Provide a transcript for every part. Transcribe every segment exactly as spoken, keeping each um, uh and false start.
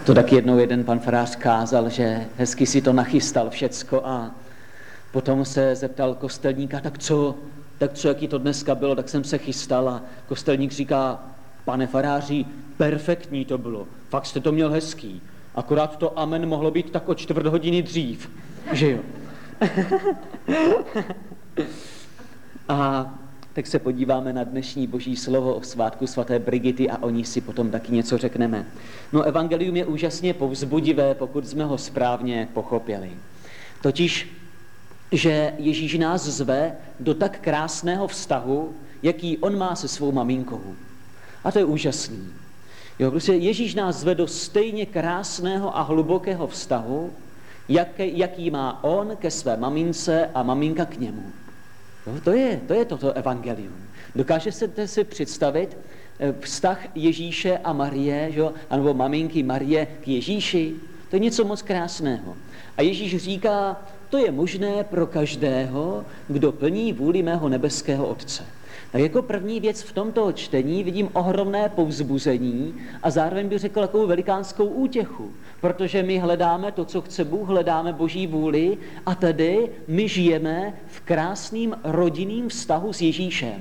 To tak jednou jeden pan farář kázal, že hezky si to nachystal všecko a potom se zeptal kostelníka, tak co, tak co, jaký to dneska bylo, tak jsem se chystal a kostelník říká, pane faráři, perfektní to bylo, fakt jste to měl hezký, akorát to amen mohlo být tak o čtvrt hodiny dřív, že jo. A tak se podíváme na dnešní boží slovo o svátku svaté Brigity a o ní si potom taky něco řekneme. No, evangelium je úžasně povzbudivé, pokud jsme ho správně pochopili. Totiž, že Ježíš nás zve do tak krásného vztahu, jaký on má se svou maminkou. A to je úžasný. Jo, prostě Ježíš nás zve do stejně krásného a hlubokého vztahu, jaký, jaký má on ke své mamince a maminka k němu. No, to je, to je toto evangelium. Dokážete si představit vztah Ježíše a Marie, že? Anebo maminky Marie k Ježíši? To je něco moc krásného. A Ježíš říká, to je možné pro každého, kdo plní vůli mého nebeského Otce. Tak jako první věc v tomto čtení vidím ohromné povzbuzení a zároveň bych řekl takovou velikánskou útěchu, protože my hledáme to, co chce Bůh, hledáme Boží vůli a tedy my žijeme v krásným rodinným vztahu s Ježíšem.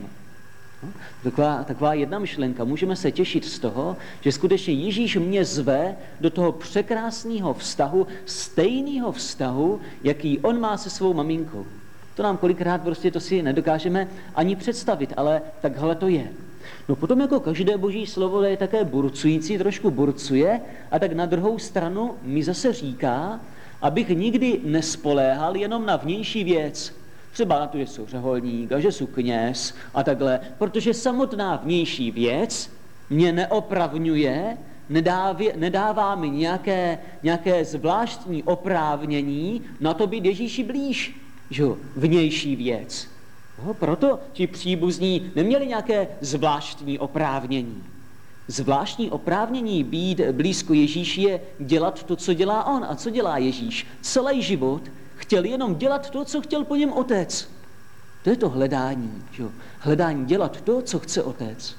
Taková, taková jedna myšlenka. Můžeme se těšit z toho, že skutečně Ježíš mě zve do toho překrásného vztahu, stejného vztahu, jaký on má se svou maminkou. To nám kolikrát prostě to si nedokážeme ani představit, ale takhle to je. No potom jako každé boží slovo je také burcující, trošku burcuje a tak na druhou stranu mi zase říká, abych nikdy nespoléhal jenom na vnější věc. Třeba na to, že jsou řeholník a že jsou kněz a takhle, protože samotná vnější věc mě neopravňuje, nedávě, nedává mi nějaké, nějaké zvláštní oprávnění na to být Ježíši blíž. Že? Vnější věc. No, proto ti příbuzní neměli nějaké zvláštní oprávnění. Zvláštní oprávnění být blízko Ježíši je dělat to, co dělá on. A co dělá Ježíš? Celý život chtěl jenom dělat to, co chtěl po něm Otec. To je to hledání. Že? Hledání dělat to, co chce Otec.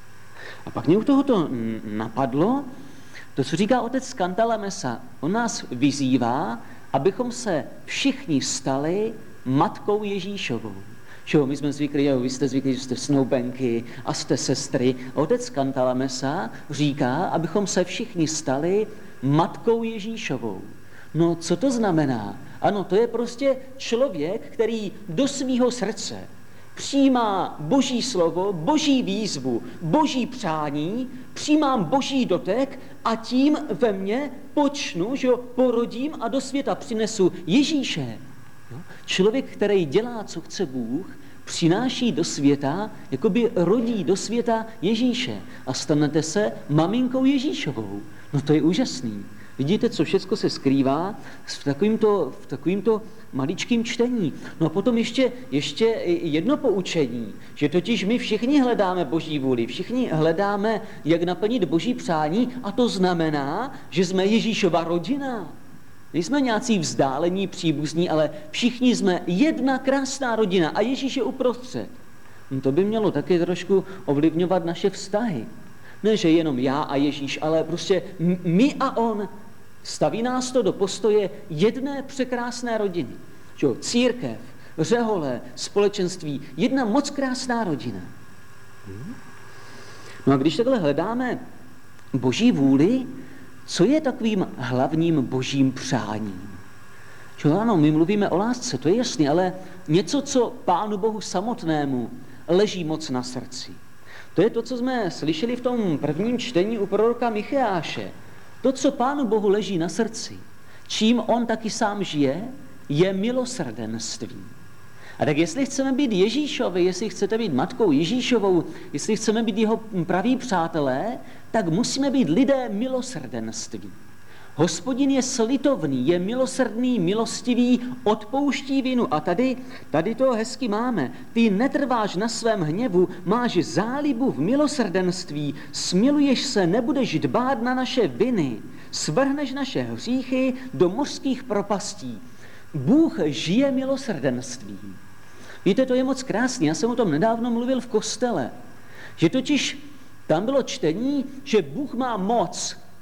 A pak mě u tohoto napadlo, to, co říká otec z Cantalamessa. On nás vyzývá, abychom se všichni stali matkou Ježíšovou. Čo, my jsme zvyklí, jo, vy jste zvyklí, že jste snoubenky a jste sestry. Otec z Cantalamessa říká, abychom se všichni stali matkou Ježíšovou. No, co to znamená? Ano, to je prostě člověk, který do svýho srdce přijímá Boží slovo, Boží výzvu, Boží přání, přijímám Boží dotek a tím ve mně počnu, že porodím a do světa přinesu Ježíše. Člověk, který dělá, co chce Bůh, přináší do světa, jakoby rodí do světa Ježíše a stanete se maminkou Ježíšovou. No to je úžasný. Vidíte, co všechno se skrývá v takovýmto, v takovýmto maličkým čtení. No a potom ještě, ještě jedno poučení, že totiž my všichni hledáme Boží vůli, všichni hledáme, jak naplnit Boží přání a to znamená, že jsme Ježíšova rodina. Nejsme nějací vzdálení příbuzní, ale všichni jsme jedna krásná rodina a Ježíš je uprostřed. No to by mělo taky trošku ovlivňovat naše vztahy. Ne, že jenom já a Ježíš, ale prostě my a on. Staví nás to do postoje jedné překrásné rodiny. Čo? Církev, řehole, společenství, jedna moc krásná rodina. No a když takhle hledáme Boží vůli, co je takovým hlavním Božím přáním? Čo? Ano, my mluvíme o lásce, to je jasný, ale něco, co Pánu Bohu samotnému leží moc na srdci. To je to, co jsme slyšeli v tom prvním čtení u proroka Micheáše. To, co Pánu Bohu leží na srdci, čím on taky sám žije, je milosrdenství. A tak jestli chceme být Ježíšovi, jestli chcete být matkou Ježíšovou, jestli chceme být jeho praví přátelé, tak musíme být lidé milosrdenství. Hospodin je slitovný, je milosrdný, milostivý, odpouští vinu. A tady, tady to hezky máme. Ty netrváš na svém hněvu, máš zálibu v milosrdenství, smiluješ se, nebudeš dbát na naše viny, svrhneš naše hříchy do mořských propastí. Bůh žije milosrdenstvím. Víte, to je moc krásný. Já jsem o tom nedávno mluvil v kostele. Že totiž tam bylo čtení, že Bůh má moc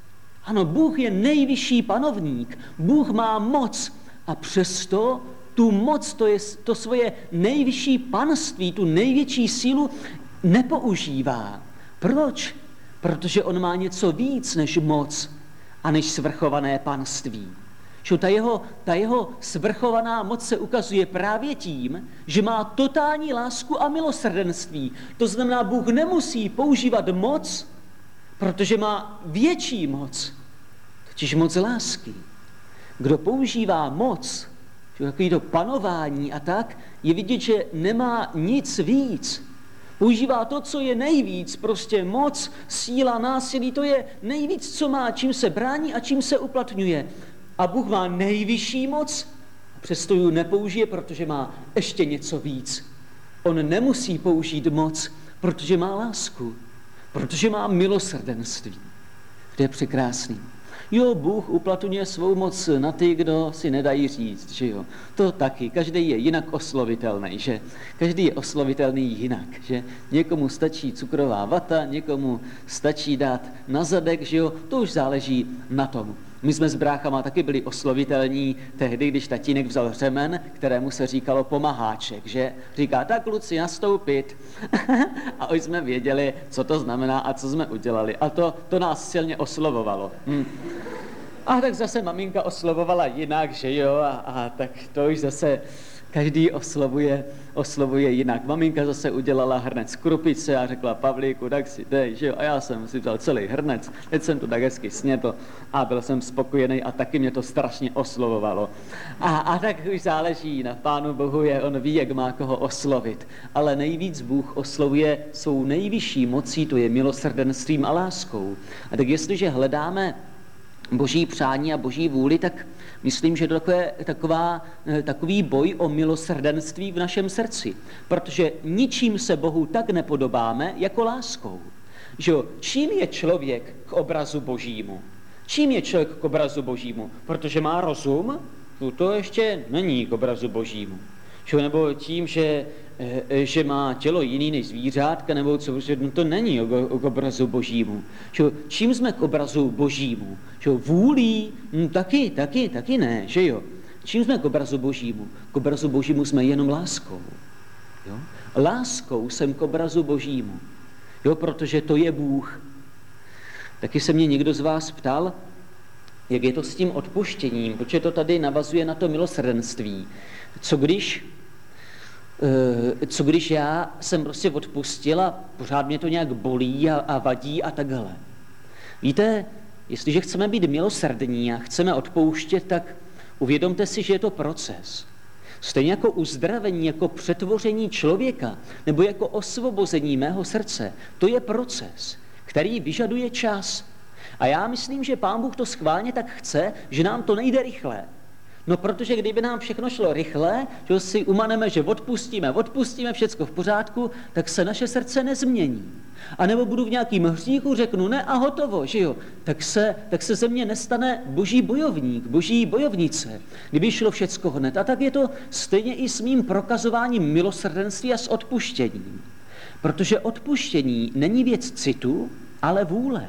Ano, Bůh je nejvyšší panovník, Bůh má moc a přesto tu moc, to je to svoje nejvyšší panství, tu největší sílu nepoužívá. Proč? Protože on má něco víc než moc a než svrchované panství. Že ta jeho, ta jeho svrchovaná moc se ukazuje právě tím, že má totální lásku a milosrdenství. To znamená, Bůh nemusí používat moc, protože má větší moc, totiž moc lásky. Kdo používá moc, takový to panování a tak, je vidět, že nemá nic víc. Používá to, co je nejvíc, prostě moc, síla, násilí, to je nejvíc, co má, čím se brání a čím se uplatňuje. A Bůh má nejvyšší moc, přesto ji nepoužije, protože má ještě něco víc. On nemusí použít moc, protože má lásku, protože má milosrdenství. To je překrásný. Jo, Bůh uplatňuje svou moc na ty, kdo si nedají říct, že jo. To taky, každý je jinak oslovitelný, že? Každý je oslovitelný jinak, že? Někomu stačí cukrová vata, někomu stačí dát na zadek, že jo. To už záleží na tom. My jsme s bráchama taky byli oslovitelní tehdy, když tatínek vzal řemen, kterému se říkalo pomaháček, že? Říká, tak kluci, nastoupit. A už jsme věděli, co to znamená a co jsme udělali. A to, to nás silně oslovovalo. Hm. A tak zase maminka oslovovala jinak, že jo? A, a tak to už zase každý oslovuje, oslovuje jinak. Maminka zase udělala hrnec krupice a řekla, Pavlíku, tak si dej, že jo? A já jsem si vzal celý hrnec, teď jsem to tak hezky snědl a byl jsem spokojený a taky mě to strašně oslovovalo. A, a tak už záleží na Pánu Bohu, je, on ví, jak má koho oslovit. Ale nejvíc Bůh oslovuje svou nejvyšší mocí, to je milosrdenstvím a láskou. A tak jestliže hledáme Boží přání a Boží vůli, tak myslím, že to je taková, takový boj o milosrdenství v našem srdci. Protože ničím se Bohu tak nepodobáme, jako láskou. Že jo, čím je člověk k obrazu Božímu? Čím je člověk k obrazu Božímu? Protože má rozum? To ještě není k obrazu Božímu. Že jo, nebo tím, že, že má tělo jiný než zvířátka, nebo co, no to není k obrazu Božímu. Že jo, čím jsme k obrazu Božímu? Že jo, vůlí? No, taky, taky, taky ne, že jo. Čím jsme k obrazu Božímu? K obrazu Božímu jsme jenom láskou. Jo? Láskou jsem k obrazu Božímu. Jo, protože to je Bůh. Taky se mě někdo z vás ptal, jak je to s tím odpuštěním, protože to tady navazuje na to milosrdenství. Co když, co když já jsem prostě odpustil a pořád mě to nějak bolí a, a vadí a takhle. Víte, jestliže chceme být milosrdní a chceme odpouštět, tak uvědomte si, že je to proces. Stejně jako uzdravení, jako přetvoření člověka, nebo jako osvobození mého srdce, to je proces, který vyžaduje čas. A já myslím, že Pán Bůh to schválně tak chce, že nám to nejde rychle. No protože kdyby nám všechno šlo rychle, že si umaneme, že odpustíme, odpustíme, všecko v pořádku, tak se naše srdce nezmění. A nebo budu v nějakým hříchu, řeknu ne a hotovo, že jo, tak se, tak se ze mě nestane boží bojovník, boží bojovnice, kdyby šlo všecko hned. A tak je to stejně i s mým prokazováním milosrdenství a s odpuštěním. Protože odpuštění není věc citu, ale vůle.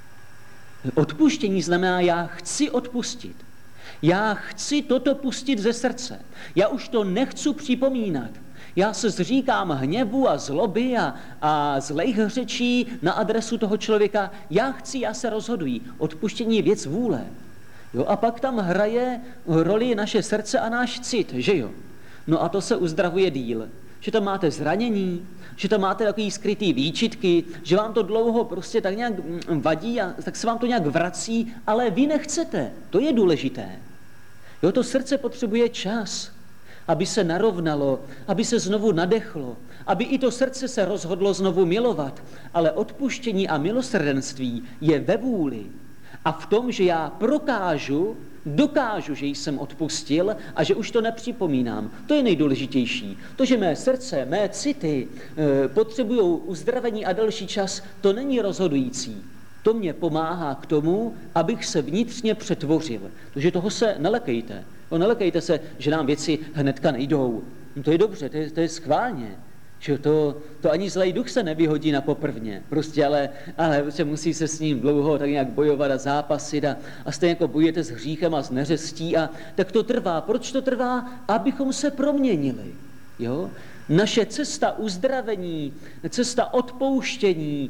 Odpuštění znamená, já chci odpustit. Já chci toto pustit ze srdce. Já už to nechci připomínat. Já se zříkám hněvu a zloby a, a zlejch řečí na adresu toho člověka. Já chci, já se rozhoduji. Odpuštění je věc vůle. Jo, a pak tam hraje roli naše srdce a náš cit, že jo? No a to se uzdravuje díl. Že tam máte zranění, že tam máte takový skrytý výčitky, že vám to dlouho prostě tak nějak vadí a tak se vám to nějak vrací, ale vy nechcete. To je důležité. Jo, to srdce potřebuje čas, aby se narovnalo, aby se znovu nadechlo, aby i to srdce se rozhodlo znovu milovat. Ale odpuštění a milosrdenství je ve vůli a v tom, že já prokážu, dokážu, že jsem odpustil a že už to nepřipomínám. To je nejdůležitější. To, že mé srdce, mé city e, potřebují uzdravení a další čas, to není rozhodující. To mě pomáhá k tomu, abych se vnitřně přetvořil. Takže toho se nelekejte. No, nelekejte se, že nám věci hnedka nejdou. No, to je dobře, to je, to je schválně. Že to, to ani zlej duch se nevyhodí na poprvně, prostě, ale, ale prostě musí se s ním dlouho tak nějak bojovat a zápasit a, a stejně jako bojujete s hříchem a s neřestí a tak to trvá. Proč to trvá? Abychom se proměnili, jo? Naše cesta uzdravení, cesta odpouštění,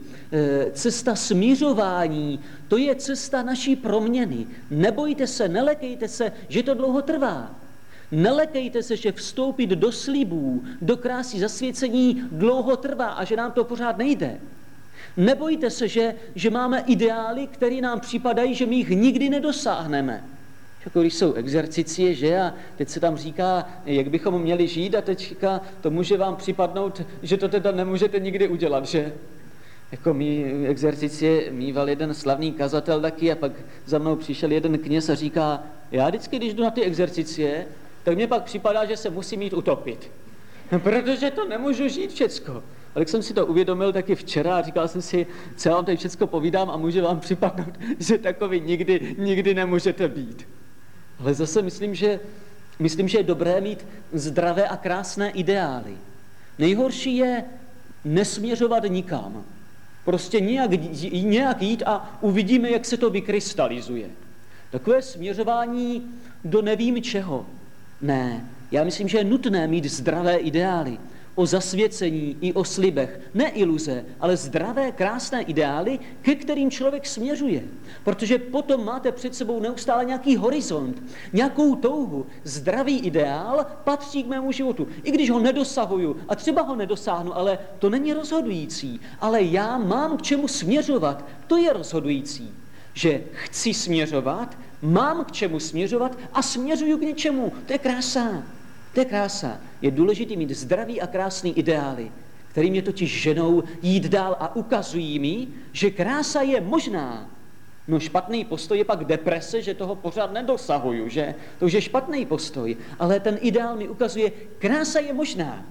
cesta smířování, to je cesta naší proměny. Nebojte se, nelekejte se, že to dlouho trvá. Nelekejte se, že vstoupit do slibů, do krásy zasvěcení dlouho trvá a že nám to pořád nejde. Nebojte se, že, že máme ideály, které nám připadají, že my jich nikdy nedosáhneme. Jako když jsou exercicie, že a teď se tam říká, jak bychom měli žít a teďka to může vám připadnout, že to teda nemůžete nikdy udělat, že? Jako mý exercicie mýval jeden slavný kazatel taky a pak za mnou přišel jeden kněz a říká, já vždycky, když jdu na ty exercicie, tak mně pak připadá, že se musím jít utopit. Protože to nemůžu žít všecko. Ale jak jsem si to uvědomil taky včera a říkal jsem si, co já vám tady všecko povídám a může vám připadnout, že takový nikdy, nikdy nemůžete být. Ale zase myslím, že, myslím, že je dobré mít zdravé a krásné ideály. Nejhorší je nesměřovat nikam. Prostě nějak, nějak jít a uvidíme, jak se to vykrystalizuje. Takové směřování do nevím čeho. Ne, já myslím, že je nutné mít zdravé ideály. O zasvěcení i o slibech. Ne iluze, ale zdravé, krásné ideály, ke kterým člověk směřuje. Protože potom máte před sebou neustále nějaký horizont, nějakou touhu. Zdravý ideál patří k mému životu. I když ho nedosahuju a třeba ho nedosáhnu, ale to není rozhodující. Ale já mám k čemu směřovat. To je rozhodující. Že chci směřovat, mám k čemu směřovat a směřuju k něčemu. To je krása. To je krása. Je důležité mít zdravý a krásný ideály, který mě totiž ženou jít dál a ukazují mi, že krása je možná. No špatný postoj je pak deprese, že toho pořád nedosahuju, že? To už je špatný postoj, ale ten ideál mi ukazuje, krása je možná.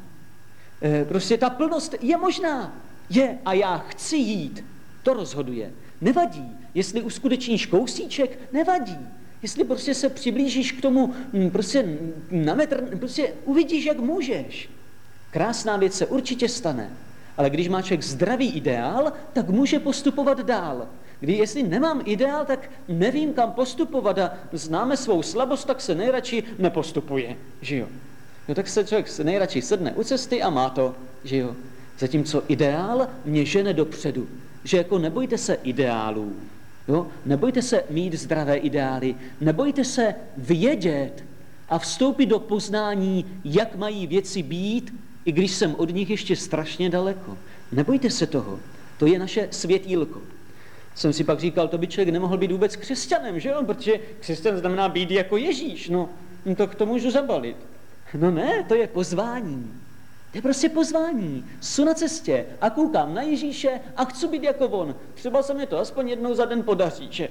E, prostě ta plnost je možná. Je a já chci jít. To rozhoduje. Nevadí. Jestli uskutečníš kousíček, nevadí. Jestli prostě se přiblížíš k tomu prostě na metr, prostě uvidíš, jak můžeš. Krásná věc se určitě stane. Ale když má člověk zdravý ideál, tak může postupovat dál. Když jestli nemám ideál, tak nevím, kam postupovat a známe svou slabost, tak se nejradši nepostupuje. Že jo? No tak se člověk nejradši sedne u cesty a má to. Že jo? Zatímco ideál mě žene dopředu. Že jako nebojte se ideálů. Jo? Nebojte se mít zdravé ideály, nebojte se vědět a vstoupit do poznání, jak mají věci být, i když jsem od nich ještě strašně daleko. Nebojte se toho, to je naše světýlko. Jsem si pak říkal, to by člověk nemohl být vůbec křesťanem, že jo? Protože křesťan znamená být jako Ježíš, no, no to k tomu můžu zabalit. No ne, to je pozvání. To je prostě pozvání. Jsou na cestě a koukám na Ježíše a chci být jako on. Třeba se mi to aspoň jednou za den podaří, že?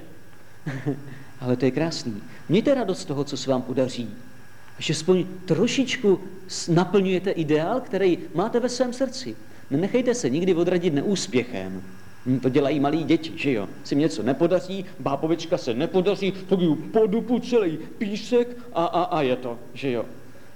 Ale to je krásný. Mějte radost z toho, co se vám podaří. Že aspoň trošičku naplňujete ideál, který máte ve svém srdci. Nenechejte se nikdy odradit neúspěchem. To dělají malí děti, že jo? Si něco nepodaří, bábovička se nepodaří, tak ji podupu celý písek a, a, a je to, že jo?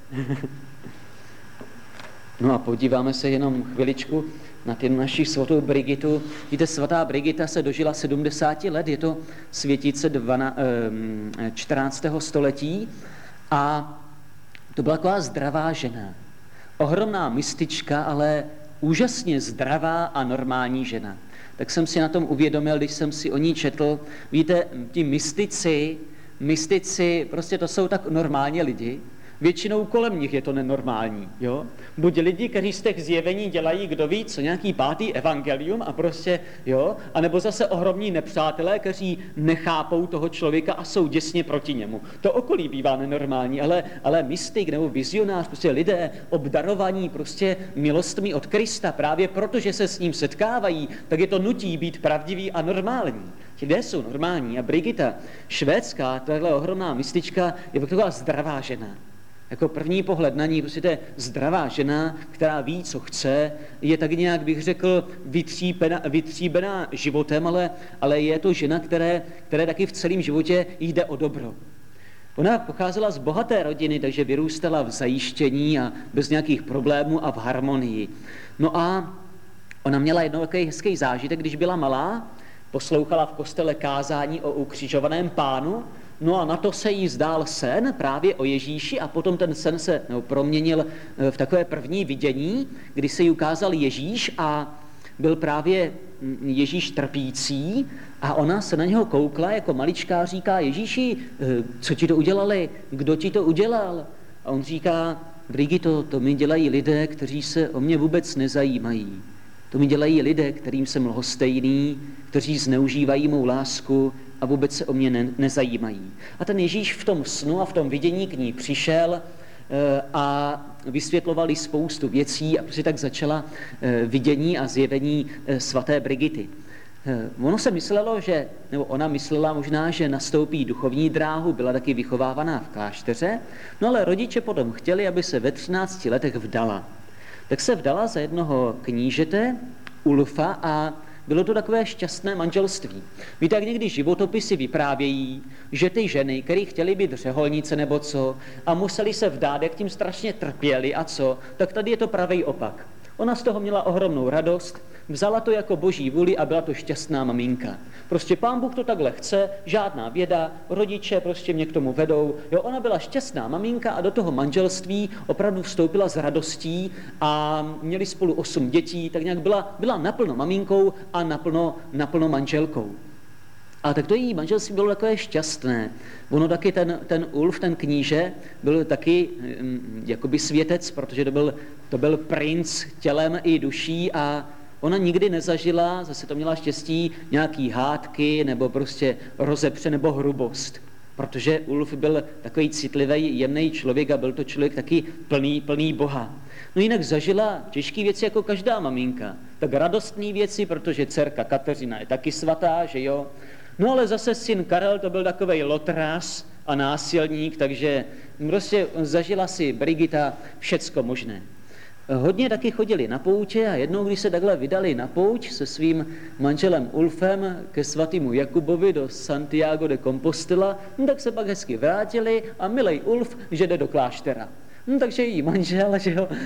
No a podíváme se jenom chviličku na ty naši svatou Brigitu. Víte, svatá Brigita se dožila sedmdesát let, je to světice čtrnáctého století a to byla taková zdravá žena. Ohromná mystička, ale úžasně zdravá a normální žena. Tak jsem si na tom uvědomil, když jsem si o ní četl. Víte, ti mystici, mystici, prostě to jsou tak normálně lidi. Většinou kolem nich je to nenormální, jo? Buď lidi, kteří z těch zjevení dělají, kdo ví, co nějaký pátý evangelium a prostě, jo? A nebo zase ohromní nepřátelé, kteří nechápou toho člověka a jsou děsně proti němu. To okolí bývá nenormální, ale, ale mystik nebo vizionář, prostě lidé obdarovaní prostě milostmi od Krista, právě protože se s ním setkávají, tak je to nutí být pravdivý a normální. Ti lidé jsou normální a Brigita, švédská, tahle ohromná mystička, je taková zdravá žena. Jako první pohled na ní, prostě to je zdravá žena, která ví, co chce, je tak nějak, bych řekl, vytříbená, vytříbená životem, ale, ale je to žena, které, které taky v celém životě jde o dobro. Ona pocházela z bohaté rodiny, takže vyrůstala v zajištění a bez nějakých problémů a v harmonii. No a ona měla jednou takový hezký zážitek, když byla malá, poslouchala v kostele kázání o ukřižovaném pánu, no a na to se jí zdál sen právě o Ježíši a potom ten sen se no, proměnil v takové první vidění, kdy se jí ukázal Ježíš a byl právě Ježíš trpící a ona se na něho koukla jako maličká a říká: Ježíši, co ti to udělali? Kdo ti to udělal? A on říká: Brigito, to mi dělají lidé, kteří se o mě vůbec nezajímají. To mi dělají lidé, kterým jsem lhostejný, kteří zneužívají mou lásku a vůbec se o mě ne- nezajímají. A ten Ježíš v tom snu a v tom vidění k ní přišel e, a vysvětloval jí spoustu věcí a prostě tak začala e, vidění a zjevení e, svaté Brigity. E, ono se myslelo, že, nebo ona myslela možná, že nastoupí duchovní dráhu, byla taky vychovávaná v klášteře, no ale rodiče potom chtěli, aby se ve třinácti letech vdala. Tak se vdala za jednoho knížete, Ulfa, a bylo to takové šťastné manželství. Víte, jak někdy životopisy vyprávějí, že ty ženy, které chtěly být řeholnice nebo co a museli se vdát, jak tím strašně trpěli a co, tak tady je to pravý opak. Ona z toho měla ohromnou radost, vzala to jako boží vůli a byla to šťastná maminka. Prostě Pán Bůh to takhle chce, žádná věda, rodiče prostě mě k tomu vedou. Jo, ona byla šťastná maminka a do toho manželství opravdu vstoupila s radostí a měli spolu osm dětí, tak nějak byla, byla naplno maminkou a naplno, naplno manželkou. A tak to její manželství bylo takové šťastné. Ono taky ten, ten Ulf, ten kníže, byl taky hm, jakoby světec, protože to byl, to byl princ tělem i duší a ona nikdy nezažila, zase to měla štěstí, nějaký hádky nebo prostě rozepře nebo hrubost. Protože Ulf byl takový citlivý, jemný člověk a byl to člověk taky plný, plný Boha. No jinak zažila těžké věci jako každá maminka. Tak radostné věci, protože dcerka Kateřina je taky svatá, že jo. No ale zase syn Karel to byl takovej lotrář a násilník, takže prostě zažila si Brigita všecko možné. Hodně taky chodili na poutě a jednou, když se takhle vydali na pouť se svým manželem Ulfem ke svatému Jakubovi do Santiago de Compostela, no, tak se pak hezky vrátili a milej Ulf, že jde do kláštera. No, takže její manžel, že jo,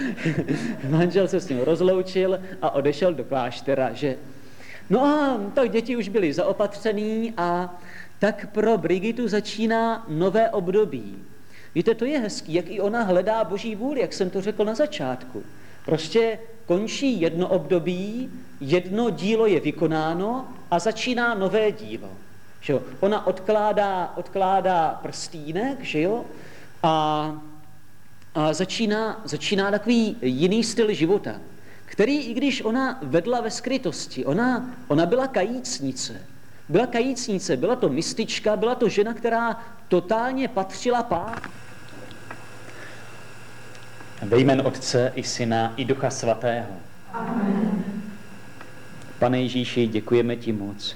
manžel se s ním rozloučil a odešel do kláštera, že. No a tak děti už byly zaopatřený a tak pro Brigitu začíná nové období. Víte, to je hezký, jak i ona hledá boží vůli, jak jsem to řekl na začátku. Prostě končí jedno období, jedno dílo je vykonáno a začíná nové dílo. Že jo? Ona odkládá, odkládá prstínek, že jo? A, a začíná, začíná takový jiný styl života, který, i když ona vedla ve skrytosti, ona, ona byla kajícnice. Byla kajícnice, byla to mistička, byla to žena, která totálně patřila Pánu. Ve jménu Otce i Syna i Ducha Svatého. Amen. Pane Ježíši, děkujeme ti moc.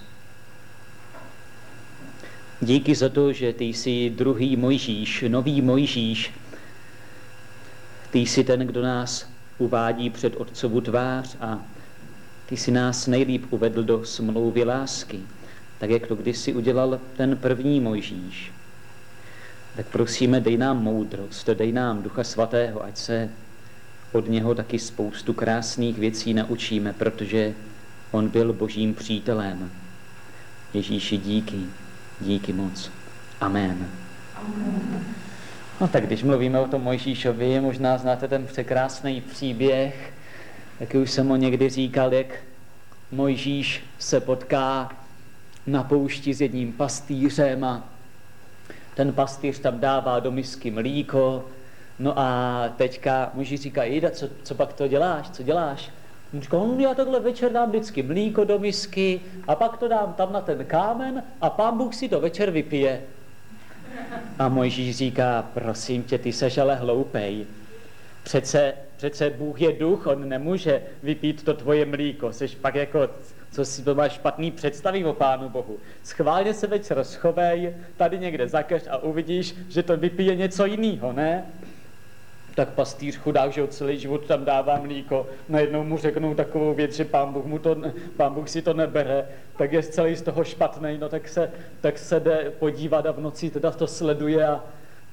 Díky za to, že ty jsi druhý Mojžíš, nový Mojžíš. Ty jsi ten, kdo nás uvádí před Otcovu tvář a ty jsi nás nejlíp uvedl do smlouvy lásky, tak jak to kdysi udělal ten první Mojžíš. Tak prosíme, dej nám moudrost, dej nám Ducha Svatého, ať se od něho taky spoustu krásných věcí naučíme, protože on byl božím přítelem. Ježíši, díky, díky moc. Amen. Amen. No tak když mluvíme o tom Mojžíšovi, možná znáte ten překrásný příběh, taky už jsem ho někdy říkal, jak Mojžíš se potká na poušti s jedním pastýřem a ten pastýř tam dává do misky mlíko, no a teďka Mojžíš říká, Jejda, co, co pak to děláš, co děláš? On říká, no, já takhle večer dám vždycky mlíko do misky a pak to dám tam na ten kámen a Pán Bůh si to večer vypije. A Mojžíš říká, prosím tě, ty seš ale hloupej. Přece, přece Bůh je duch, on nemůže vypít to tvoje mlíko. Seš pak jako, co si to máš špatný představy o Pánu Bohu. Schválně se večer schovej, tady někde zakeř a uvidíš, že to vypije něco jiného, ne? Tak pastýř chudák, že celý život tam dává mlíko, najednou mu řeknou takovou věc, že pán Bůh, mu to, pán Bůh si to nebere, tak je celý z toho špatnej, no tak se, tak se jde podívat a v noci teda to sleduje a,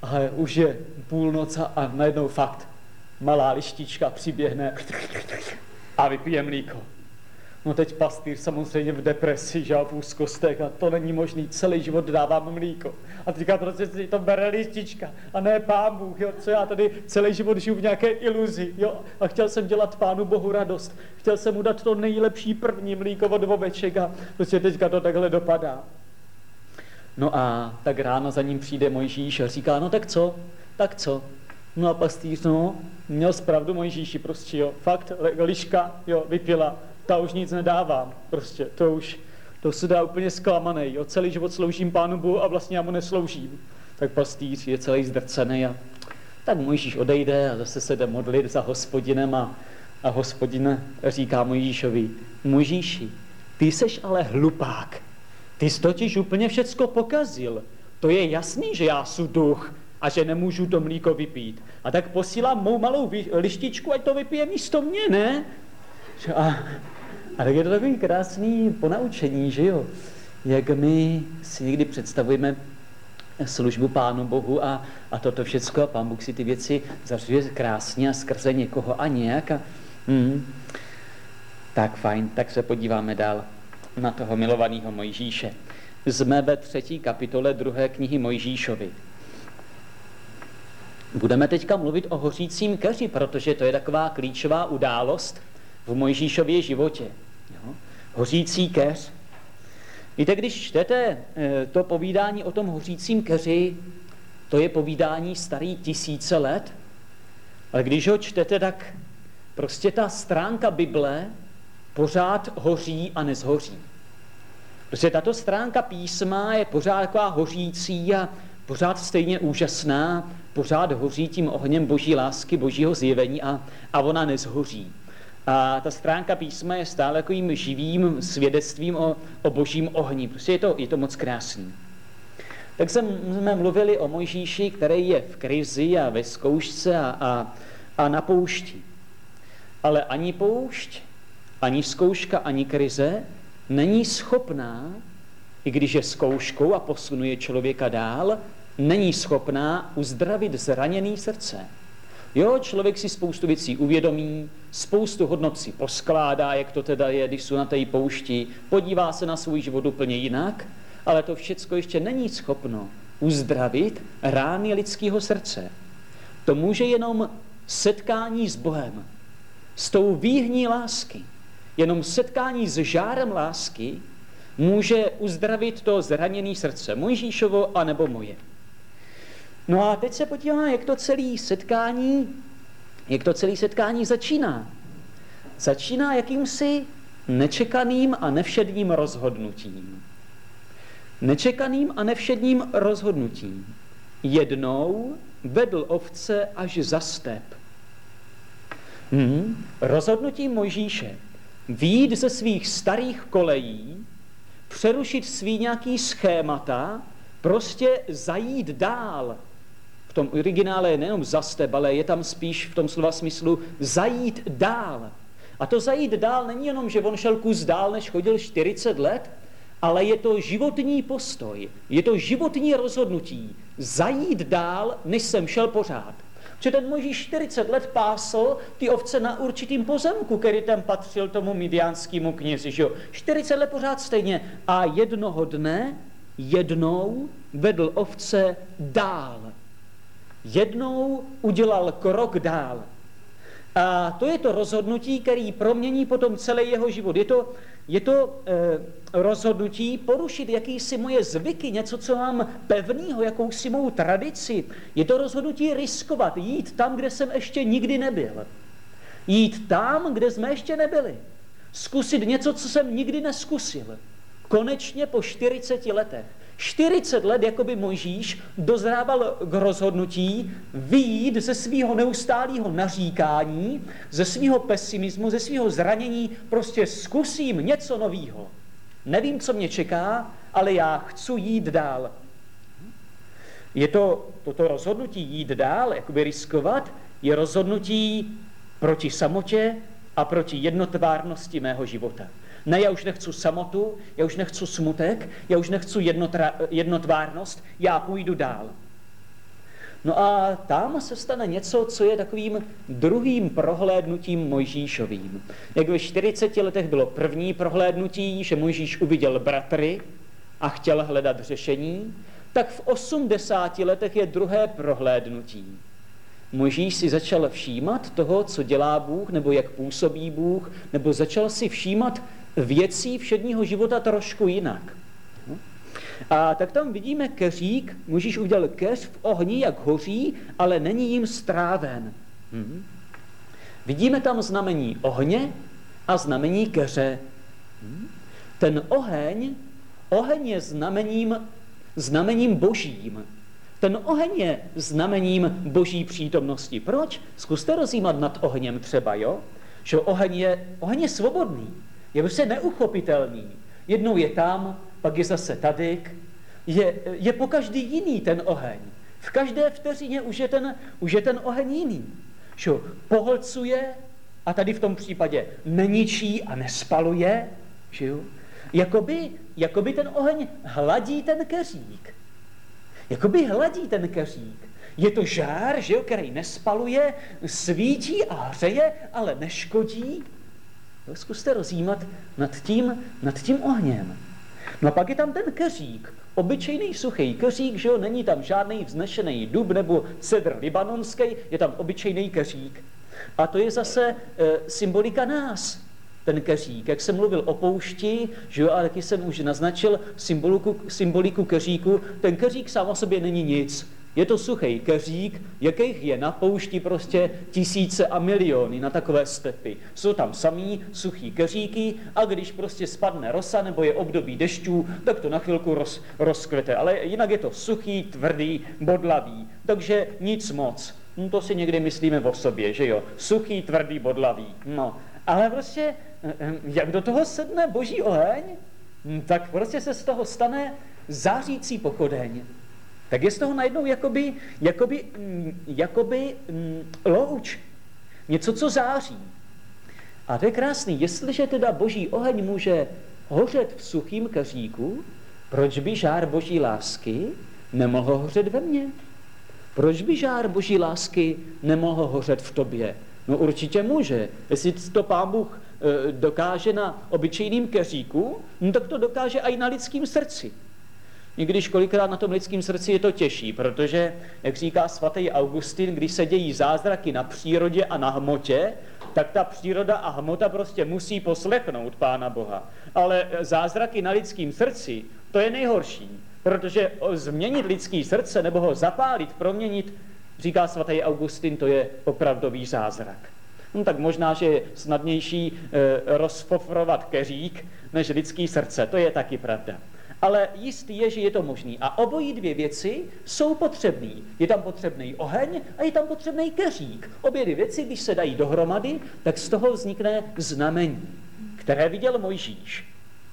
A už je půlnoc a najednou fakt malá lištička přiběhne a vypije mlíko. No teď pastýř samozřejmě v depresi, že v úzkostech a to není možný, celý život dávám mlíko. A teďka prostě si to bere lištička a ne Pán Bůh, jo, co já tady celý život žiju v nějaké iluzi, jo, a chtěl jsem dělat Pánu Bohu radost, chtěl jsem mu dát to nejlepší první mlíko od oveček a prostě teďka to takhle dopadá. No a tak ráno za ním přijde Mojžíš a říká, no tak co, tak co. No a pastýř, no, měl zpravdu Mojžíši prostě, jo, fakt, liška, jo, vypila, ta už nic nedávám, prostě, to už, to se dá úplně zklamanej, jo, celý život sloužím Pánu Bohu a vlastně já mu nesloužím. Tak pastýř je celý zdrcený a tak Mojžíš odejde a zase se jde modlit za Hospodinem a, a Hospodin říká Mojžíšovi, Mojžíši, ty seš ale hlupák, ty jsi totiž úplně všecko pokazil, to je jasný, že já jsem duch a že nemůžu to mlíko vypít. A tak posílám mou malou lištičku, ať to vypije místo mě, ne? A, a tak je to takový krásný ponaučení, že jo? Jak my si někdy představujeme službu Pánu Bohu a, a toto všecko a Pán Bůh si ty věci zařizuje krásně a skrze někoho a nějak. A, mm, tak fajn, tak se podíváme dál na toho milovaného Mojžíše. Jsme ve třetí kapitole druhé knihy Mojžíšovi. Budeme teďka mluvit o hořícím keři, protože to je taková klíčová událost v Mojžíšově životě. Jo? Hořící keř. Víte, když čtete to povídání o tom hořícím keři, to je povídání starý tisíce let, ale když ho čtete, tak prostě ta stránka Bible pořád hoří a nezhoří. Prostě tato stránka písma je pořád taková hořící a pořád stejně úžasná, pořád hoří tím ohněm boží lásky, božího zjevení a, a ona nezhoří. A ta stránka písma je stále takovým živým svědectvím o, o božím ohni. Prostě je to, je to moc krásný. Tak jsme mluvili o Mojžíši, který je v krizi a ve zkoušce a, a, a na poušti. Ale ani poušť, ani zkouška, ani krize není schopná, i když je zkouškou a posunuje člověka dál, není schopná uzdravit zraněný srdce. Jo, člověk si spoustu věcí uvědomí, spoustu hodnot si poskládá, jak to teda je, když jsou na té poušti, podívá se na svůj život úplně jinak, ale to všecko ještě není schopno uzdravit rány lidského srdce. To může jenom setkání s Bohem, s tou výhní lásky. Jenom setkání s žárem lásky může uzdravit to zraněné srdce, Mojžíšovo anebo moje. No a teď se podíváme, jak to celé setkání, jak to celé setkání začíná. Začíná jakýmsi nečekaným a nevšedním rozhodnutím. Nečekaným a nevšedním rozhodnutím. Jednou vedl ovce až za step. Hmm. Rozhodnutí Mojžíše vyjít ze svých starých kolejí, přerušit svý nějaký schémata, prostě zajít dál. V tom originále je nejenom za step, ale je tam spíš v tom slova smyslu zajít dál. A to zajít dál není jenom, že on šel kus dál, než chodil čtyřicet let, ale je to životní postoj, je to životní rozhodnutí. Zajít dál, než jsem šel pořád. Že ten Mojžíš čtyřicet let pásl ty ovce na určitým pozemku, který tam patřil tomu midiánskému knězi. Že jo? čtyřicet let pořád stejně. A jednoho dne, jednou vedl ovce dál. Jednou udělal krok dál. A to je to rozhodnutí, který promění potom celý jeho život. Je to, je to eh, rozhodnutí porušit jakýsi moje zvyky, něco, co mám pevnýho, jakousi mou tradici. Je to rozhodnutí riskovat, jít tam, kde jsem ještě nikdy nebyl. Jít tam, kde jsme ještě nebyli. Zkusit něco, co jsem nikdy neskusil. Konečně po čtyřiceti letech. čtyřicet let, jako by Mojžíš dozrával k rozhodnutí vyjít ze svého neustálého naříkání, ze svého pesimismu, ze svého zranění, prostě zkusím něco nového. Nevím, co mě čeká, ale já chci jít dál. Je to, toto rozhodnutí jít dál, jakoby riskovat, je rozhodnutí proti samotě a proti jednotvárnosti mého života. Ne, já už nechci samotu, já už nechci smutek, já už nechci jednotra, jednotvárnost, já půjdu dál. No a tam se stane něco, co je takovým druhým prohlédnutím Mojžíšovým. Jak ve čtyřiceti letech bylo první prohlédnutí, že Mojžíš uviděl bratry a chtěl hledat řešení, tak v osmdesáti letech je druhé prohlédnutí. Mojžíš si začal všímat toho, co dělá Bůh, nebo jak působí Bůh, nebo začal si všímat věcí všedního života trošku jinak. A tak tam vidíme keřík, Mojžíš udělal keř v ohni, jak hoří, ale není jim stráven. Hmm. Vidíme tam znamení ohně a znamení keře. Hmm. Ten oheň, oheň je znamením, znamením božím. Ten oheň je znamením boží přítomnosti. Proč? Zkuste rozjímat nad ohněm třeba, jo? Že oheň je, oheň je svobodný, je prostě neuchopitelný. Jednou je tam, pak je zase tady. Je, je pokaždý jiný ten oheň. V každé vteřině už je ten, už je ten oheň jiný. Že pohlcuje a tady v tom případě neničí a nespaluje. Že jo? Jakoby, jakoby ten oheň hladí ten keřík. Jakoby hladí ten keřík. Je to žár, že jo, který nespaluje, svítí a hřeje, ale neškodí. Jo, zkuste rozjímat nad tím, nad tím ohněm. No a pak je tam ten keřík, obyčejný suchý keřík, že jo, není tam žádný vznešený dub nebo cedr libanonský, je tam obyčejný keřík. A to je zase e, symbolika nás, ten keřík. Jak jsem mluvil o poušti, že jo, a taky jsem už naznačil symboliku, symboliku keříku, ten keřík sám o sobě není nic. Je to suchý keřík, jakých je na poušti prostě tisíce a miliony na takové stepy. Jsou tam samý suchý keříky a když prostě spadne rosa nebo je období dešťů, tak to na chvilku roz, rozkvete. Ale jinak je to suchý, tvrdý, bodlavý, takže nic moc. No, to si někdy myslíme o sobě, že jo. Suchý, tvrdý, bodlavý. No, ale prostě, jak do toho sedne boží oheň, tak prostě se z toho stane zářící pochodeň. Tak je z toho najednou jakoby, jakoby, jakoby louč. Něco, co září. A to je krásný. Jestliže teda boží oheň může hořet v suchým keříku, proč by žár boží lásky nemohl hořet ve mně? Proč by žár boží lásky nemohl hořet v tobě? No určitě může. Jestli to Pán Bůh e, dokáže na obyčejným keříku, no tak to dokáže i na lidském srdci. I když kolikrát na tom lidském srdci je to těžší, protože, jak říká svatý Augustin, když se dějí zázraky na přírodě a na hmotě, tak ta příroda a hmota prostě musí poslechnout Pána Boha. Ale zázraky na lidském srdci, to je nejhorší, protože změnit lidský srdce nebo ho zapálit, proměnit, říká svatý Augustin, to je opravdový zázrak. No tak možná, že je snadnější e, rozfofrovat keřík než lidský srdce, to je taky pravda. Ale jistý je, že je to možný. A obojí dvě věci jsou potřebný. Je tam potřebný oheň a je tam potřebný keřík. Obě dvě věci, když se dají dohromady, tak z toho vznikne znamení, které viděl Mojžíš.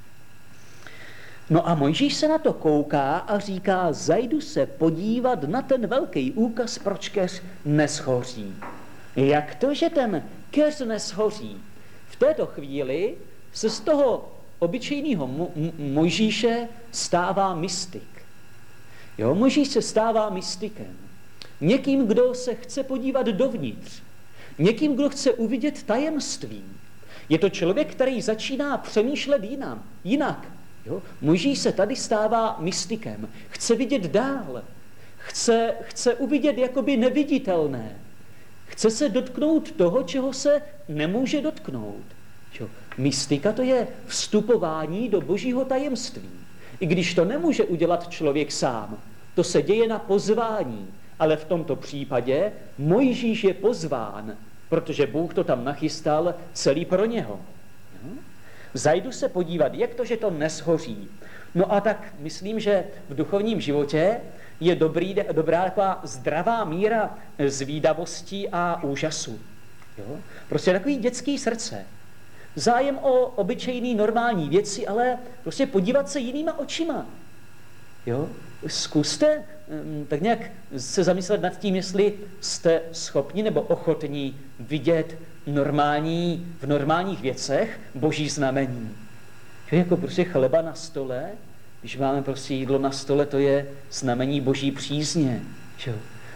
No a Mojžíš se na to kouká a říká, zajdu se podívat na ten velký úkaz, proč keř neshoří. Jak to, že ten keř neshoří? V této chvíli se z toho obyčejného Mo- Mojžíše stává mystik. Jo, Mojžíš se stává mystikem. Někým, kdo se chce podívat dovnitř. Někým, kdo chce uvidět tajemství. Je to člověk, který začíná přemýšlet jinam, jinak. Jo? Mojžíš se tady stává mystikem. Chce vidět dál. Chce, chce uvidět jakoby neviditelné. Chce se dotknout toho, čeho se nemůže dotknout. Jo? Mystika to je vstupování do božího tajemství. I když to nemůže udělat člověk sám, to se děje na pozvání, ale v tomto případě Mojžíš je pozván, protože Bůh to tam nachystal celý pro něho. Jo? Zajdu se podívat, jak to, že to neshoří. No a tak myslím, že v duchovním životě je dobrý, dobrá taková zdravá míra zvídavosti a úžasu. Jo? Prostě takový dětský srdce. Zájem o obyčejný normální věci, ale prostě podívat se jinýma očima. Jo? Zkuste tak nějak se zamyslet nad tím, jestli jste schopni nebo ochotní vidět normální, v normálních věcech boží znamení. Jo, jako prostě chleba na stole, když máme prostě jídlo na stole, to je znamení boží přízně. Jo?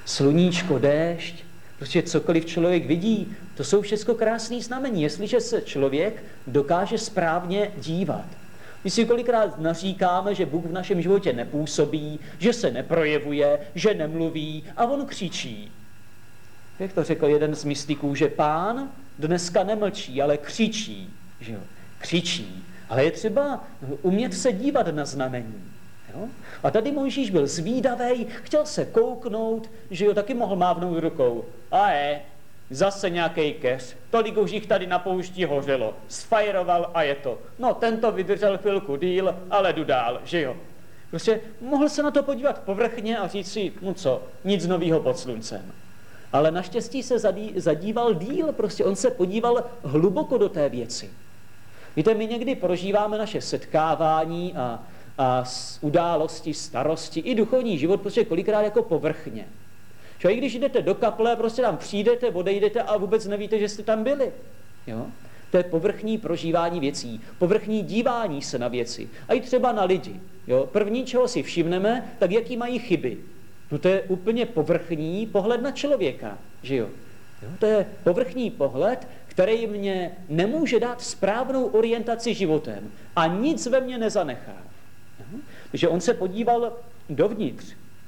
sluníčko, déšť, prostě cokoliv člověk vidí, to jsou všechno krásné znamení, jestliže se člověk dokáže správně dívat. My si kolikrát naříkáme, že Bůh v našem životě nepůsobí, že se neprojevuje, že nemluví a on křičí. Jak to řekl jeden z mystiků, že Pán dneska nemlčí, ale křičí. Že jo? Křičí. Ale je třeba umět se dívat na znamení. Jo? A tady Mojžíš byl zvídavej, chtěl se kouknout, že jo, taky mohl mávnout rukou. A je, zase nějaký keř, tolik už jich tady na poušti hořelo, sfajroval a je to. No, tento vydržel chvilku díl, ale jdu dál, že jo. Prostě mohl se na to podívat povrchně a říct si, no co, nic novýho pod sluncem. Ale naštěstí se zadí, zadíval díl, prostě on se podíval hluboko do té věci. Víte, my někdy prožíváme naše setkávání a, a události, starosti, i duchovní život prostě kolikrát jako povrchně. Že i když jdete do kaple, prostě tam přijdete, odejdete a vůbec nevíte, že jste tam byli. Jo? To je povrchní prožívání věcí, povrchní dívání se na věci. A i třeba na lidi. Jo? První, čeho si všimneme, tak jaký mají chyby. No to je úplně povrchní pohled na člověka. Že jo? Jo? To je povrchní pohled, který mě nemůže dát správnou orientaci životem a nic ve mně nezanechá. Jo? Takže on se podíval dovnitř.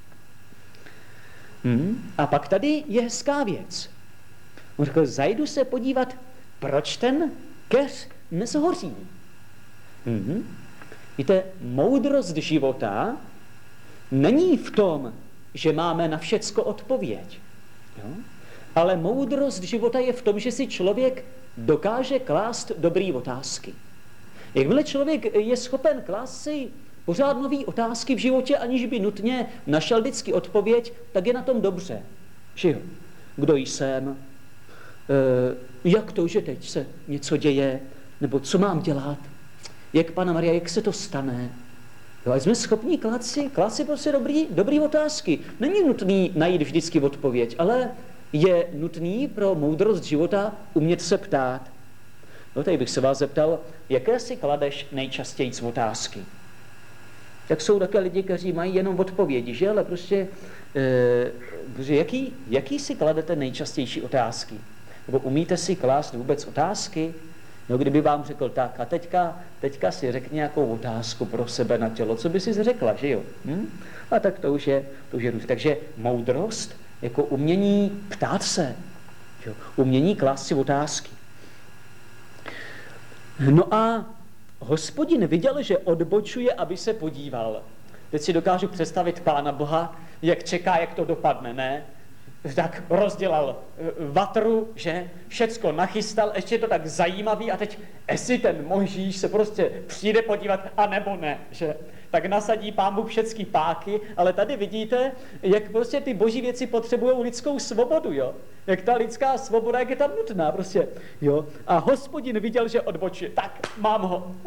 Hmm. A pak tady je hezká věc. On řekl, zajdu se podívat, proč ten keř nezhoří. Hmm. Víte, moudrost života není v tom, že máme na všecko odpověď. Jo? Ale moudrost života je v tom, že si člověk dokáže klást dobré otázky. Jakmile člověk je schopen klást si pořád nový otázky v životě, aniž by nutně našel vždycky odpověď, tak je na tom dobře. Že jo? Kdo jsem? E, jak to, že teď se něco děje? Nebo co mám dělat? Jak Panna Maria, jak se to stane? Jo, a jsme schopni klást si, klást si prostě dobrý, dobrý otázky. Není nutný najít vždycky odpověď, ale je nutný pro moudrost života umět se ptát. No, tady bych se vás zeptal, jaké si kladeš nejčastěji otázky? Tak jsou také lidi, kteří mají jenom odpovědi, že? Ale prostě, e, jaký, jaký si kladete nejčastější otázky? Nebo umíte si klást vůbec otázky? No, kdyby vám řekl tak, a teďka, teďka si řekni nějakou otázku pro sebe na tělo, co by si řekla, že jo? Hm? A tak to už je, to už je růst. Takže moudrost jako umění ptát se, jo? Umění klást si otázky. No a Hospodin viděl, že odbočuje, aby se podíval. Teď si dokážu představit Pána Boha, jak čeká, jak to dopadne, ne? Tak rozdělal vatru, že všecko nachystal, ještě to tak zajímavý a teď jestli ten Mojžíš se prostě přijde podívat, a nebo ne, že? Tak nasadí Pán Bůh všecky páky, ale tady vidíte, jak prostě ty boží věci potřebují lidskou svobodu, jo? Jak ta lidská svoboda, jak je tam nutná, prostě, jo? A Hospodin viděl, že odbočuje. Tak, mám ho.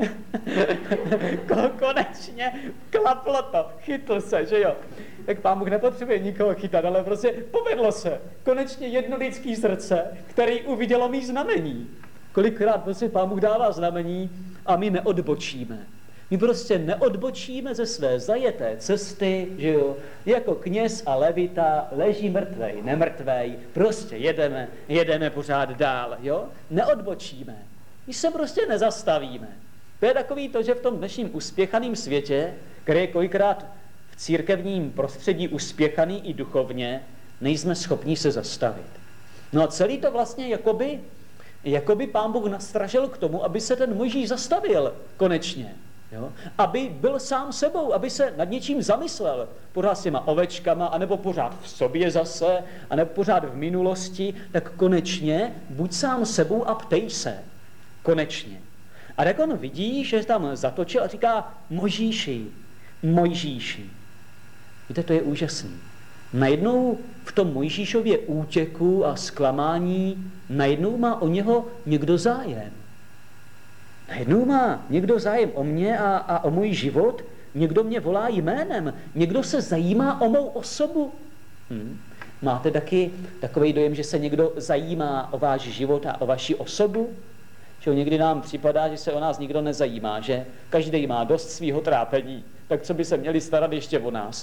Konečně klaplo to, chytl se, že jo? Tak Pán Bůh nepotřebuje nikoho chytat, ale prostě povedlo se. Konečně jedno lidský srdce, který uvidělo mý znamení. Kolikrát prostě Pán Bůh dává znamení a my neodbočíme. My prostě neodbočíme ze své zajeté cesty, že jo, jako kněz a levita, leží mrtvej, nemrtvej, prostě jedeme, jedeme pořád dál, jo. Neodbočíme. My se prostě nezastavíme. To je takový to, že v tom dnešním uspěchaném světě, který je kolikrát v církevním prostředí uspěchaný i duchovně, nejsme schopni se zastavit. No a celý to vlastně jakoby, jakoby Pán Bůh nastražil k tomu, aby se ten Mojžíš zastavil konečně. Jo? Aby byl sám sebou, aby se nad něčím zamyslel. Pořád s těma ovečkama, anebo pořád v sobě zase, anebo pořád v minulosti, tak konečně buď sám sebou a ptej se. Konečně. A tak on vidí, že tam zatočil a říká Mojžíši, Mojžíši. Víte, to je úžasný. Najednou v tom Mojžíšově útěku a zklamání najednou má o něho někdo zájem. Najednou má někdo zájem o mě a, a o můj život, někdo mě volá jménem, někdo se zajímá o mou osobu. Hm. Máte taky takový dojem, že se někdo zajímá o váš život a o vaši osobu? Že někdy nám připadá, že se o nás nikdo nezajímá, že každý má dost svýho trápení, tak co by se měli starat ještě o nás?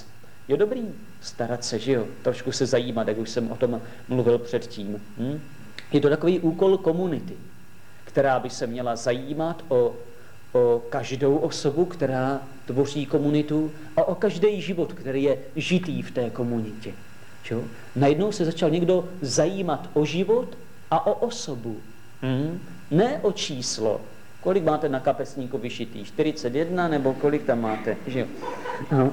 Je dobrý starat se, že jo, trošku se zajímat, jak už jsem o tom mluvil předtím. Hm? Je to takový úkol komunity, která by se měla zajímat o, o každou osobu, která tvoří komunitu a o každý život, který je žitý v té komunitě. Čo? Najednou se začal někdo zajímat o život a o osobu. Hmm? Ne o číslo. Kolik máte na kapesníku vyšitý? čtyřicet jedna nebo kolik tam máte? Že jo? No.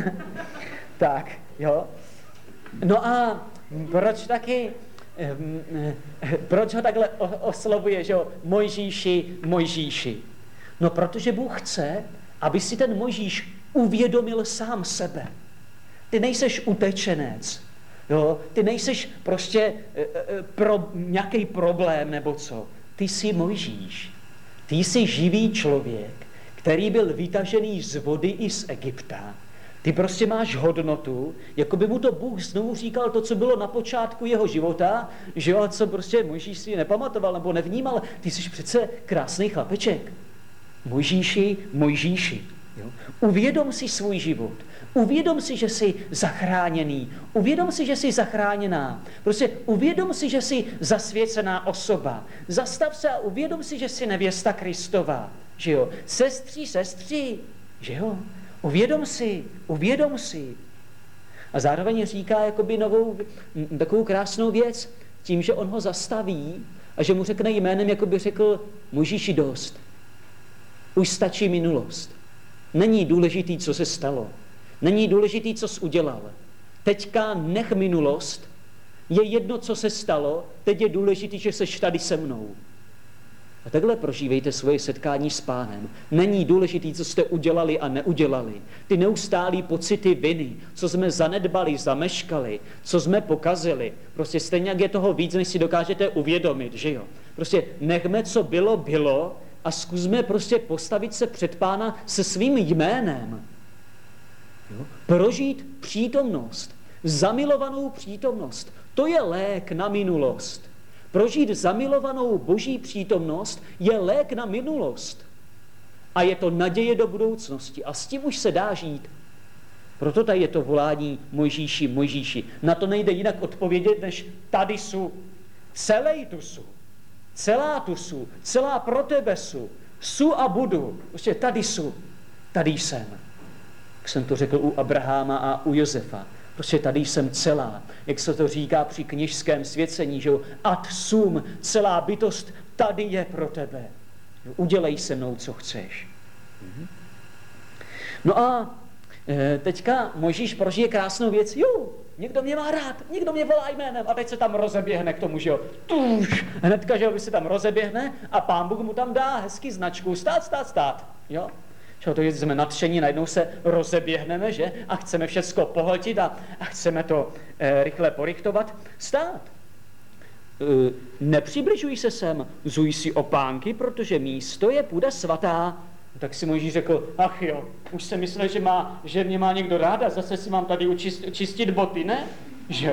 Tak, jo. No a proč taky, proč ho takhle oslovuje, že jo? Mojžíši, Mojžíši. No protože Bůh chce, aby si ten Mojžíš uvědomil sám sebe. Ty nejseš utečenec. Jo, ty nejseš prostě e, e, pro nějaký problém nebo co. Ty jsi Mojžíš. Ty jsi živý člověk, který byl vytažený z vody i z Egypta. Ty prostě máš hodnotu, jako by mu to Bůh znovu říkal to, co bylo na počátku jeho života, že jo, co prostě Mojžíš si nepamatoval nebo nevnímal. Ty jsi přece krásný chlapeček. Mojžíši, Mojžíši. Jo? Uvědom si svůj život. Uvědom si, že jsi zachráněný. Uvědom si, že jsi zachráněná. Prostě uvědom si, že jsi zasvěcená osoba. Zastav se a uvědom si, že jsi nevěsta Kristova. Že jo? Sestří, sestří. Že jo? Uvědom si, uvědom si. A zároveň říká jakoby novou, takovou krásnou věc, tím, že on ho zastaví a že mu řekne jménem, jako by řekl, Mojžíši, dost. Už stačí minulost. Není důležitý, co se stalo. Není důležitý, co jsi udělal. Teďka nech minulost. Je jedno, co se stalo. Teď je důležitý, že seš tady se mnou. A takhle prožívejte svoje setkání s Pánem. Není důležitý, co jste udělali a neudělali. Ty neustálý pocity viny, co jsme zanedbali, zameškali, co jsme pokazili. Prostě stejně jak je toho víc, než si dokážete uvědomit, že jo. Prostě nechme, co bylo, bylo a zkusme prostě postavit se před Pána se svým jménem. Jo? Prožít přítomnost, zamilovanou přítomnost. To je lék na minulost. Prožít zamilovanou Boží přítomnost je lék na minulost. A je to naděje do budoucnosti. A s tím už se dá žít. Proto tady je to volání Mojžíši, Mojžíši. Na to nejde jinak odpovědět, než tady jsou. Celej tu jsou. Celá tu jsou. Celá pro tebe jsou. Jsou a budu. Prostě tady jsou. Tady jsem. Jak jsem to řekl u Abraháma a u Josefa. Prostě tady jsem celá. Jak se to říká při kněžském svěcení, že jo? Ad sum, celá bytost tady je pro tebe. Udělej se mnou, co chceš. No a e, teďka Mojžíš prožije krásnou věc. Jo, někdo mě má rád, někdo mě volá jménem a teď se tam rozeběhne k tomu, že jo. Tuž, hnedka, že jo, vy se tam rozeběhne a Pán Bůh mu tam dá hezký značku. Stát, stát, stát. Jo. Čo, to je, jsme nadšení, najednou se rozeběhneme, že? A chceme všecko pohltit a, a chceme to e, rychle porichtovat. Stát. E, nepřibližuj se sem, zuj si opánky, protože místo je půda svatá. Tak si Mojžíš řekl, ach jo, už jsem myslel, že, má, že mě má někdo rád a zase si mám tady učist, čistit boty, ne? Že?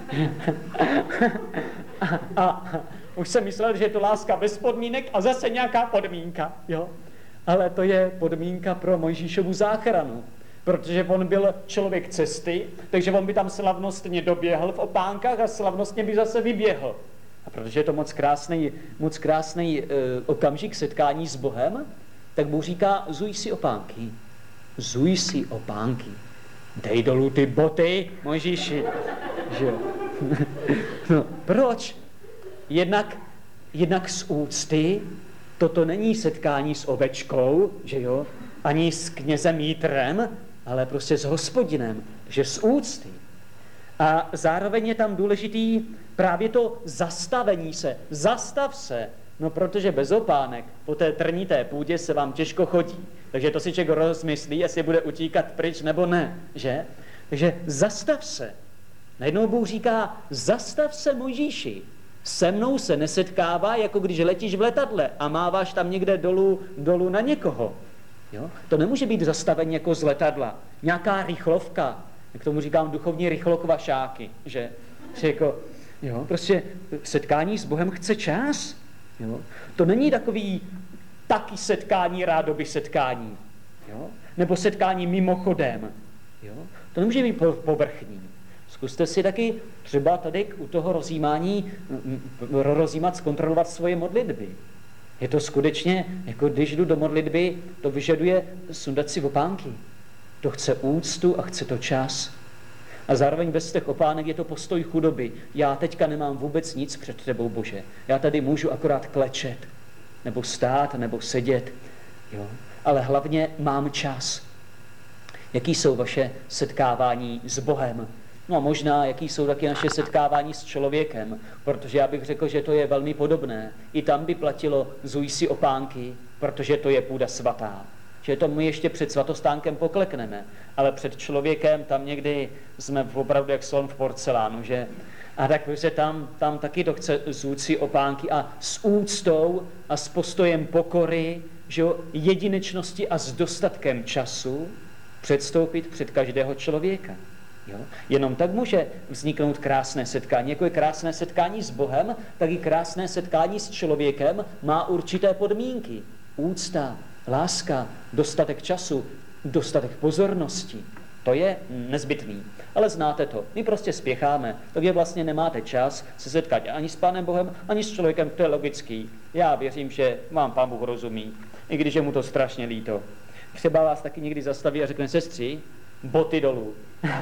a, a už jsem myslel, že je to láska bez podmínek a zase nějaká podmínka, jo? Ale to je podmínka pro Mojžíšovu záchranu, protože on byl člověk cesty, takže on by tam slavnostně doběhl v opánkách a slavnostně by zase vyběhl. A protože je to moc krásný, moc krásný uh, okamžik setkání s Bohem, tak Bůh říká, zuj si opánky, zuj si opánky, dej dolů ty boty, Mojžíši. Že? No, proč? Jednak, jednak z úcty. Toto není setkání s ovečkou, že jo, ani s knězem Jítrem, ale prostě s Hospodinem, že z úcty. A zároveň je tam důležitý právě to zastavení se. Zastav se, no protože bez opánek po té trnité půdě se vám těžko chodí. Takže to si člověk rozmyslí, jestli bude utíkat pryč nebo ne, že? Takže zastav se. Najednou Bůh říká, zastav se, Mojžíši. Se mnou se nesetkává, jako když letíš v letadle a máváš tam někde dolů, dolů na někoho. Jo? To nemůže být zastavení jako z letadla. Nějaká rychlovka. K tomu říkám duchovní rychlokvašáky. Že? Že jako, jo? Prostě setkání s Bohem chce čas. Jo? To není takový taky setkání, rádoby setkání. Jo? Nebo setkání mimochodem. Jo? To nemůže být povrchní. Zkuste si taky třeba tady u toho rozjímání, rozjímat, zkontrolovat svoje modlitby. Je to skutečně, jako když jdu do modlitby, to vyžaduje sundat si opánky. To chce úctu a chce to čas. A zároveň bez těch opánek je to postoj chudoby. Já teďka nemám vůbec nic před tebou, Bože. Já tady můžu akorát klečet, nebo stát, nebo sedět. Jo? Ale hlavně mám čas. Jaký jsou vaše setkávání s Bohem? No a možná, jaký jsou taky naše setkávání s člověkem, protože já bych řekl, že to je velmi podobné. I tam by platilo zuj si opánky, protože to je půda svatá. Že to my ještě před svatostánkem poklekneme, ale před člověkem tam někdy jsme opravdu jak slon v porcelánu, že? A tak se tam, tam taky to chce zůt si opánky a s úctou a s postojem pokory, že jo, jedinečnosti a s dostatkem času předstoupit před každého člověka. Jo? Jenom tak může vzniknout krásné setkání. Jako je krásné setkání s Bohem, tak i krásné setkání s člověkem má určité podmínky. Úcta, láska, dostatek času, dostatek pozornosti. To je nezbytný. Ale znáte to. My prostě spěcháme, takže vlastně nemáte čas se setkat ani s Pánem Bohem, ani s člověkem. To je logický. Já věřím, že vám Pán Bůh rozumí, i když je mu to strašně líto. Třeba vás taky někdy zastaví a řekne: sestři, boty dolů.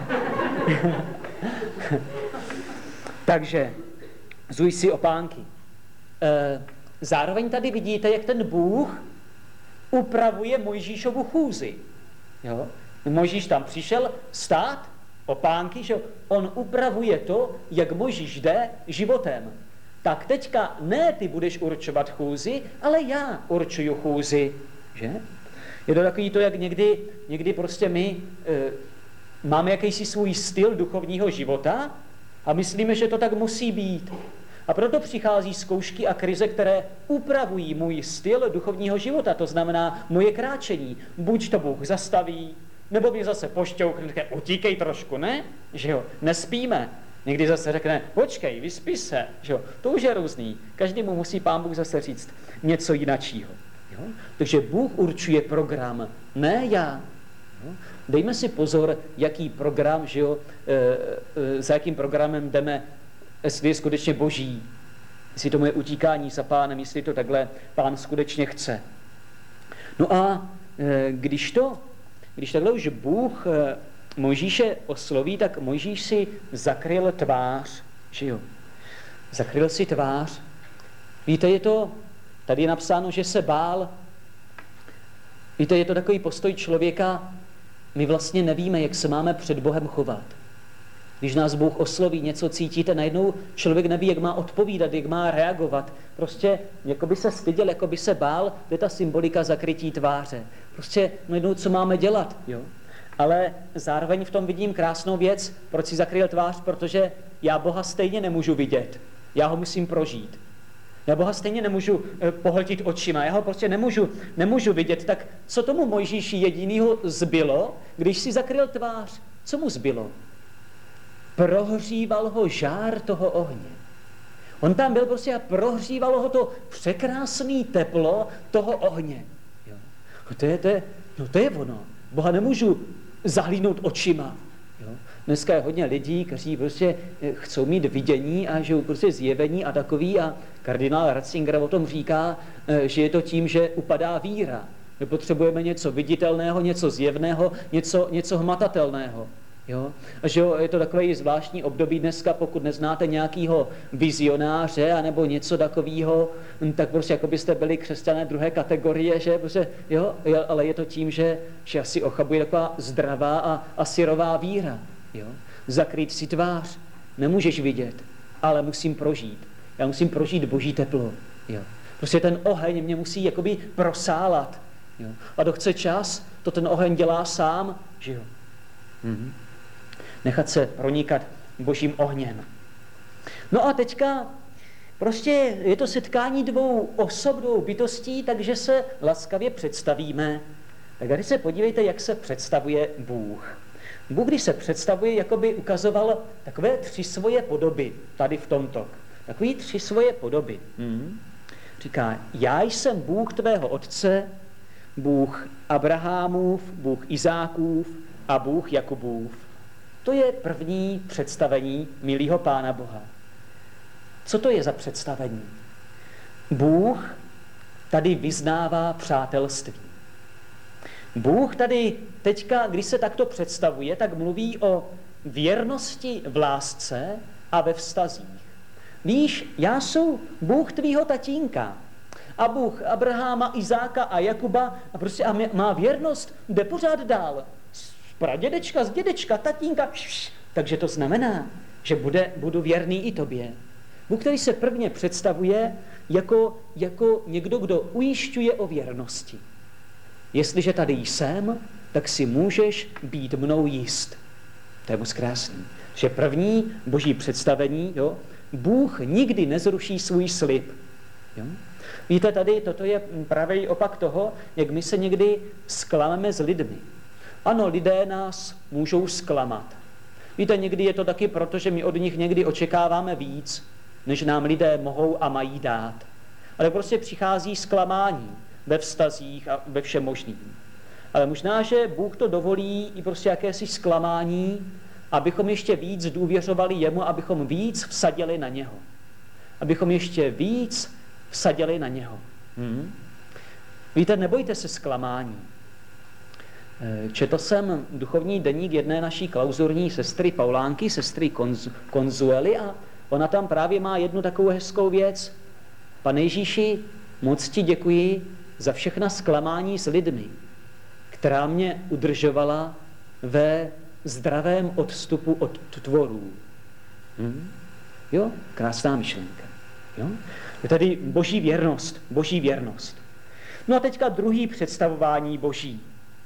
Takže zuj si opánky. E, zároveň tady vidíte, jak ten Bůh upravuje Mojžíšovu chůzi. Jo? Mojžíš tam přišel stát, opánky, že on upravuje to, jak Mojžíš jde životem. Tak teďka ne ty budeš určovat chůzi, ale já určuju chůzi. Že? Je to takový to, jak někdy, někdy prostě my e, máme jakýsi svůj styl duchovního života a myslíme, že to tak musí být. A proto přichází zkoušky a krize, které upravují můj styl duchovního života, to znamená moje kráčení. Buď to Bůh zastaví, nebo mě zase pošťoukne, řekne: utíkej trošku, ne? Že jo, nespíme. Někdy zase řekne: počkej, vyspí se. Že jo, to už je různý. Každému musí Pán Bůh zase říct něco jináčího. Jo? Takže Bůh určuje program, ne já. Jo? Dejme si pozor, jaký program, že jo, e, e, za jakým programem jdeme, jestli je skutečně boží, jestli to moje utíkání za Pánem, jestli to takhle Pán skutečně chce. No a e, když to, když takhle už Bůh e, Mojžíše osloví, tak Mojžíš si zakryl tvář, že jo. Zakryl si tvář. Víte, je to, tady je napsáno, že se bál. Víte, je to takový postoj člověka, my vlastně nevíme, jak se máme před Bohem chovat. Když nás Bůh osloví, něco cítíte, najednou člověk neví, jak má odpovídat, jak má reagovat. Prostě jako by se styděl, jako by se bál, to je ta symbolika zakrytí tváře. Prostě najednou, co máme dělat, jo? Ale zároveň v tom vidím krásnou věc, proč si zakryl tvář, protože já Boha stejně nemůžu vidět. Já ho musím prožít. Já Boha stejně nemůžu pohltit očima, já ho prostě nemůžu, nemůžu vidět. Tak co tomu Mojžíši jedinýho zbylo, když si zakryl tvář? Co mu zbylo? Prohříval ho žár toho ohně. On tam byl prostě a prohřívalo ho to překrásné teplo toho ohně. Jo. To je, to je, no to je ono. Boha nemůžu zahlídnout očima. Jo. Dneska je hodně lidí, kteří prostě chcou mít vidění a že prostě zjevení a takový, a kardinál Ratzinger o tom říká, že je to tím, že upadá víra. My potřebujeme něco viditelného, něco zjevného, něco, něco hmatatelného. Jo? A že jo, je to takový zvláštní období dneska, pokud neznáte nějakého vizionáře anebo něco takového, tak prostě jako byste byli křesťané druhé kategorie, že prostě, jo, ale je to tím, že, že asi ochabuje taková zdravá a, a syrová víra. Jo? Zakrýt si tvář nemůžeš vidět, ale musím prožít. Já musím prožít boží teplo. Jo? Prostě ten oheň mě musí jakoby prosálat. Jo? A to chce čas, to ten oheň dělá sám, že jo. Mhm. Nechat se pronikat božím ohněm. No a teďka prostě je to setkání dvou osob, dvou bytostí, takže se laskavě představíme. Tak tady se podívejte, jak se představuje Bůh. Bůh, když se představuje, jako by ukazoval takové tři svoje podoby tady v tomto. Takové tři svoje podoby. Hmm. Říká: já jsem Bůh tvého otce, Bůh Abrahamův, Bůh Izákův a Bůh Jakubův. To je první představení milého Pána Boha. Co to je za představení? Bůh tady vyznává přátelství. Bůh tady teďka, když se takto představuje, tak mluví o věrnosti v lásce a ve vztazích. Víš, já jsem Bůh tvýho tatínka a Bůh Abraháma, Izáka a Jakuba a prostě a má věrnost, jde pořád dál. Z pradědečka, z dědečka, tatínka, šš, takže to znamená, že bude, budu věrný i tobě. Bůh, který se prvně představuje jako, jako někdo, kdo ujišťuje o věrnosti. Jestliže tady jsem, tak si můžeš být mnou jist. To je moc krásný. Že první boží představení, jo, Bůh nikdy nezruší svůj slib. Jo? Víte, tady toto je pravý opak toho, jak my se někdy zklameme s lidmi. Ano, lidé nás můžou zklamat. Víte, někdy je to taky proto, že my od nich někdy očekáváme víc, než nám lidé mohou a mají dát. Ale prostě přichází zklamání ve vztazích a ve všem možným. Ale možná, že Bůh to dovolí i prostě jakési zklamání, abychom ještě víc důvěřovali jemu, abychom víc vsadili na něho. Abychom ještě víc vsadili na něho. Hmm. Víte, nebojte se zklamání. Četl jsem duchovní deník jedné naší klauzurní sestry Paulánky, sestry Konz- Konzuely a ona tam právě má jednu takovou hezkou věc. Pane Ježíši, moc ti děkuji za všechna zklamání s lidmi, která mě udržovala ve zdravém odstupu od tvorů. Hm? Jo, krásná myšlenka. Jo? Je tady boží věrnost, boží věrnost. No a teďka druhý představování boží.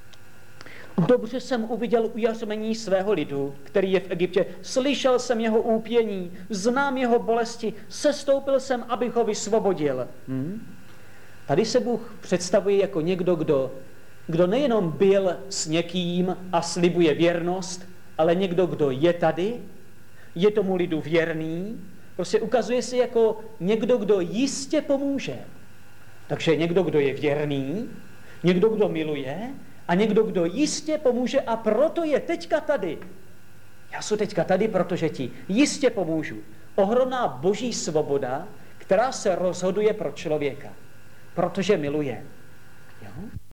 Dobře jsem uviděl ujařmení svého lidu, který je v Egyptě. Slyšel jsem jeho úpění, znám jeho bolesti, sestoupil jsem, abych ho vysvobodil. Hm? Tady se Bůh představuje jako někdo, kdo, kdo nejenom byl s někým a slibuje věrnost, ale někdo, kdo je tady, je tomu lidu věrný, prostě ukazuje se jako někdo, kdo jistě pomůže. Takže někdo, kdo je věrný, někdo, kdo miluje a někdo, kdo jistě pomůže a proto je teďka tady. Já jsem teďka tady, protože ti jistě pomůžu. Ohromná boží svoboda, která se rozhoduje pro člověka, protože miluje. Jo?